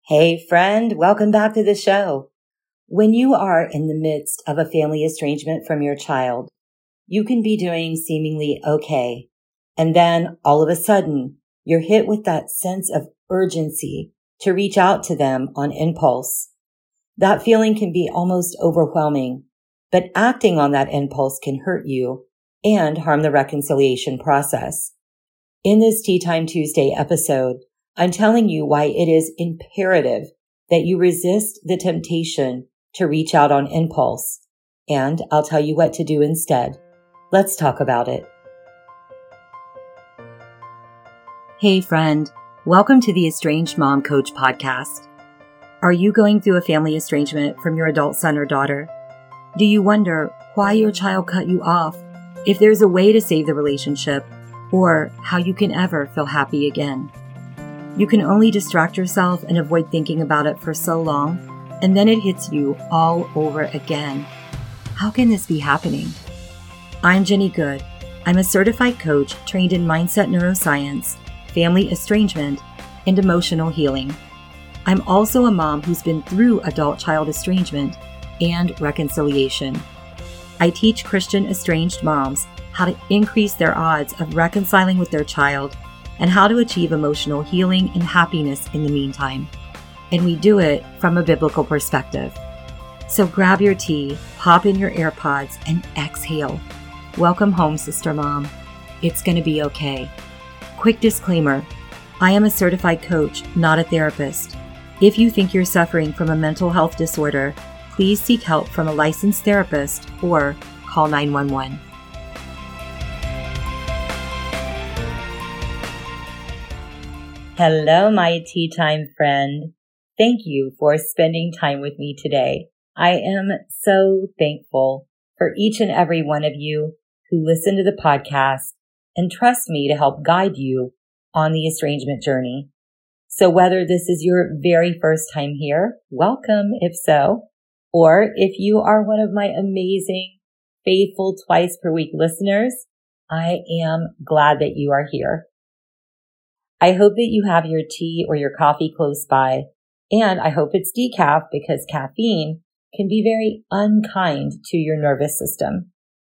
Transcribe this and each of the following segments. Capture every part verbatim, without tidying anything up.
Hey friend, welcome back to the show. When you are in the midst of a family estrangement from your child, you can be doing seemingly okay. And then all of a sudden, you're hit with that sense of urgency to reach out to them on impulse. That feeling can be almost overwhelming, but acting on that impulse can hurt you and harm the reconciliation process. In this Tea Time Tuesday episode, I'm telling you why it is imperative that you resist the temptation to reach out on impulse. And I'll tell you what to do instead. Let's talk about it. Hey friend, welcome to the Estranged Mom Coach podcast. Are you going through a family estrangement from your adult son or daughter? Do you wonder why your child cut you off, if there's a way to save the relationship, or how you can ever feel happy again? You can only distract yourself and avoid thinking about it for so long, and then it hits you all over again. How can this be happening? I'm Jenny Good. I'm a certified coach trained in mindset neuroscience, family estrangement, and emotional healing. I'm also a mom who's been through adult-child estrangement and reconciliation. I teach Christian estranged moms how to increase their odds of reconciling with their child and how to achieve emotional healing and happiness in the meantime. And we do it from a biblical perspective. So grab your tea, pop in your AirPods, and exhale. Welcome home, Sister Mom. It's going to be okay. Quick disclaimer, I am a certified coach, not a therapist. If you think you're suffering from a mental health disorder, please seek help from a licensed therapist or call nine one one. Hello, my tea time friend. Thank you for spending time with me today. I am so thankful for each and every one of you who listen to the podcast and trust me to help guide you on the estrangement journey. So whether this is your very first time here, welcome if so, or if you are one of my amazing, faithful twice per week listeners, I am glad that you are here. I hope that you have your tea or your coffee close by, and I hope it's decaf because caffeine can be very unkind to your nervous system.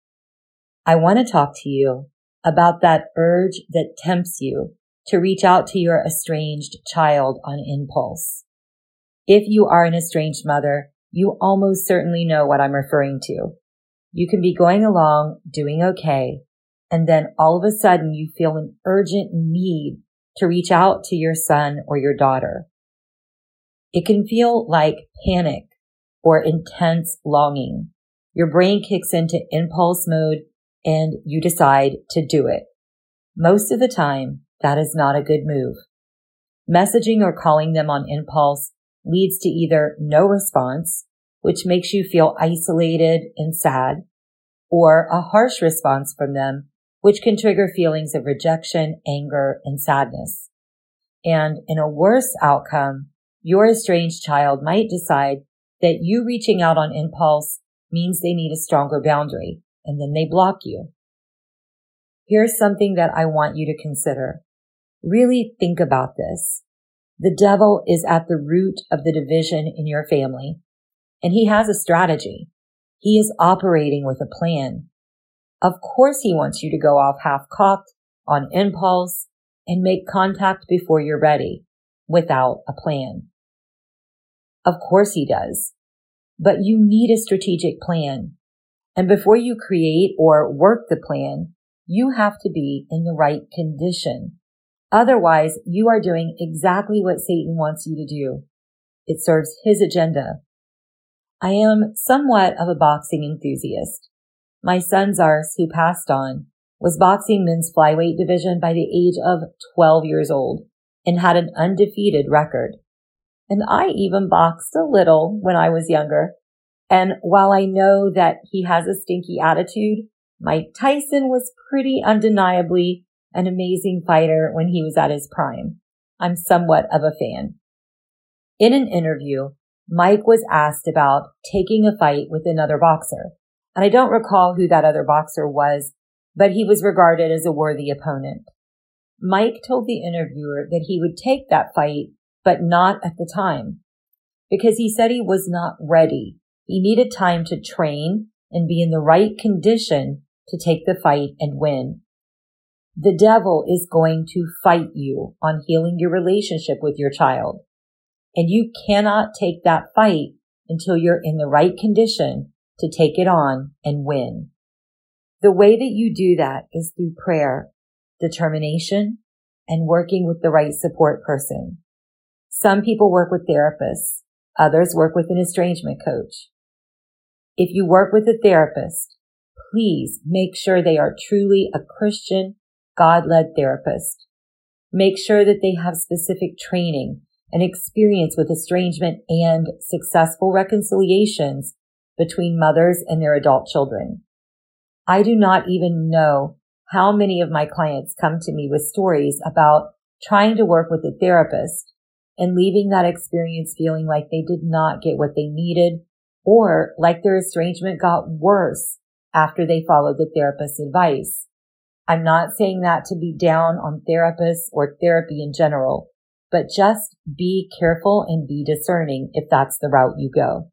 I want to talk to you about that urge that tempts you to reach out to your estranged child on impulse. If you are an estranged mother, you almost certainly know what I'm referring to. You can be going along, doing okay, and then all of a sudden you feel an urgent need to reach out to your son or your daughter. It can feel like panic or intense longing. Your brain kicks into impulse mode and you decide to do it. Most of the time, that is not a good move. Messaging or calling them on impulse leads to either no response, which makes you feel isolated and sad, or a harsh response from them, which can trigger feelings of rejection, anger, and sadness. And in a worse outcome, your estranged child might decide that you reaching out on impulse means they need a stronger boundary, and then they block you. Here's something that I want you to consider. Really think about this. The devil is at the root of the division in your family, and he has a strategy. He is operating with a plan. Of course he wants you to go off half-cocked on impulse and make contact before you're ready without a plan. Of course he does. But you need a strategic plan. And before you create or work the plan, you have to be in the right condition. Otherwise, you are doing exactly what Satan wants you to do. It serves his agenda. I am somewhat of a boxing enthusiast. My son Zars, who passed on, was boxing men's flyweight division by the age of twelve years old and had an undefeated record. And I even boxed a little when I was younger. And while I know that he has a stinky attitude, Mike Tyson was pretty undeniably an amazing fighter when he was at his prime. I'm somewhat of a fan. In an interview, Mike was asked about taking a fight with another boxer. And I don't recall who that other boxer was, but he was regarded as a worthy opponent. Mike told the interviewer that he would take that fight, but not at the time, because he said he was not ready. He needed time to train and be in the right condition to take the fight and win. The devil is going to fight you on healing your relationship with your child. And you cannot take that fight until you're in the right condition to take it on and win. The way that you do that is through prayer, determination, and working with the right support person. Some people work with therapists. Others work with an estrangement coach. If you work with a therapist, please make sure they are truly a Christian, God-led therapist. Make sure that they have specific training and experience with estrangement and successful reconciliations between mothers and their adult children. I do not even know how many of my clients come to me with stories about trying to work with a therapist and leaving that experience feeling like they did not get what they needed or like their estrangement got worse after they followed the therapist's advice. I'm not saying that to be down on therapists or therapy in general, but just be careful and be discerning if that's the route you go.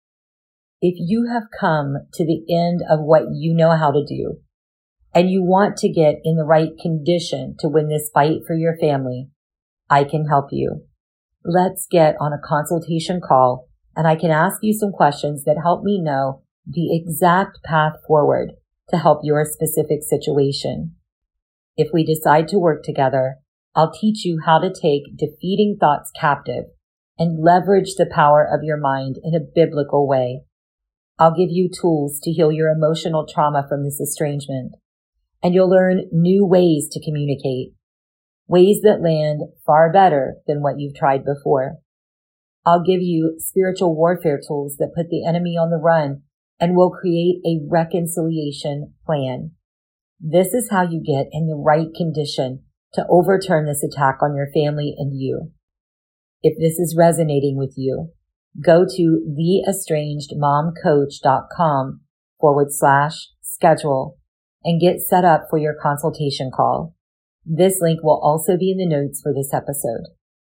If you have come to the end of what you know how to do and you want to get in the right condition to win this fight for your family, I can help you. Let's get on a consultation call and I can ask you some questions that help me know the exact path forward to help your specific situation. If we decide to work together, I'll teach you how to take defeating thoughts captive and leverage the power of your mind in a biblical way. I'll give you tools to heal your emotional trauma from this estrangement, and you'll learn new ways to communicate, ways that land far better than what you've tried before. I'll give you spiritual warfare tools that put the enemy on the run and will create a reconciliation plan. This is how you get in the right condition to overturn this attack on your family and you. If this is resonating with you, go to theestrangedmomcoach.com forward slash schedule and get set up for your consultation call. This link will also be in the notes for this episode.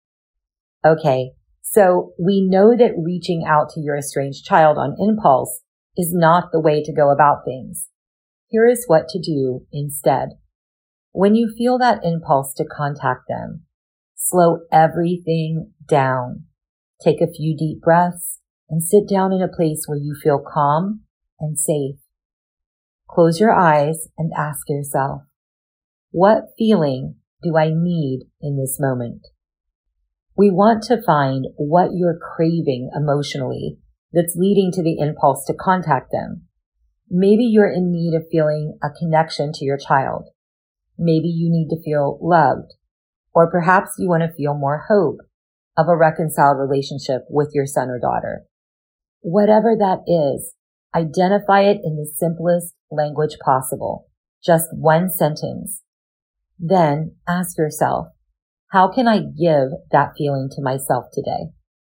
Okay, so we know that reaching out to your estranged child on impulse is not the way to go about things. Here is what to do instead. When you feel that impulse to contact them, slow everything down. Take a few deep breaths and sit down in a place where you feel calm and safe. Close your eyes and ask yourself, what feeling do I need in this moment? We want to find what you're craving emotionally that's leading to the impulse to contact them. Maybe you're in need of feeling a connection to your child. Maybe you need to feel loved, or perhaps you want to feel more hope of a reconciled relationship with your son or daughter. Whatever that is, identify it in the simplest language possible, just one sentence. Then ask yourself, how can I give that feeling to myself today?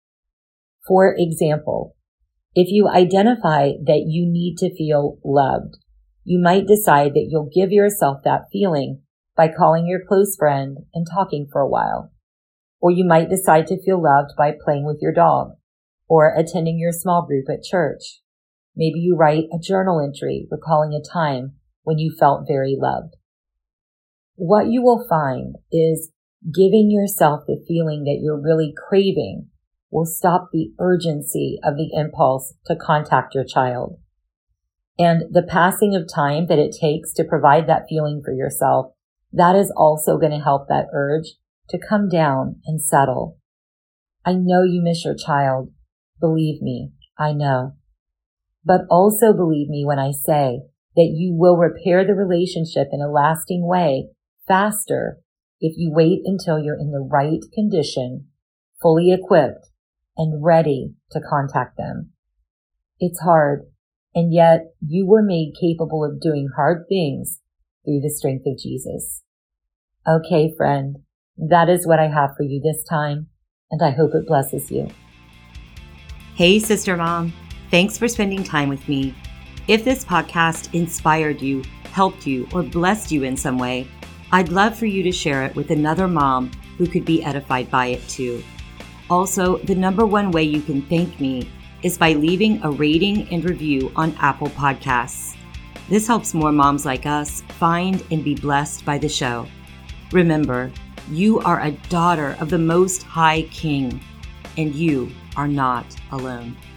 For example, if you identify that you need to feel loved, you might decide that you'll give yourself that feeling by calling your close friend and talking for a while. Or you might decide to feel loved by playing with your dog or attending your small group at church. Maybe you write a journal entry recalling a time when you felt very loved. What you will find is giving yourself the feeling that you're really craving will stop the urgency of the impulse to contact your child. And the passing of time that it takes to provide that feeling for yourself, that is also going to help that urge to come down and settle. I know you miss your child. Believe me, I know. But also believe me when I say that you will repair the relationship in a lasting way faster if you wait until you're in the right condition, fully equipped, and ready to contact them. It's hard, and yet you were made capable of doing hard things through the strength of Jesus. Okay, friend, that is what I have for you this time, and I hope it blesses you. Hey, Sister Mom. Thanks for spending time with me. If this podcast inspired you, helped you, or blessed you in some way, I'd love for you to share it with another mom who could be edified by it too. Also, the number one way you can thank me is by leaving a rating and review on Apple Podcasts. This helps more moms like us find and be blessed by the show. Remember, you are a daughter of the Most High King, and you are not alone.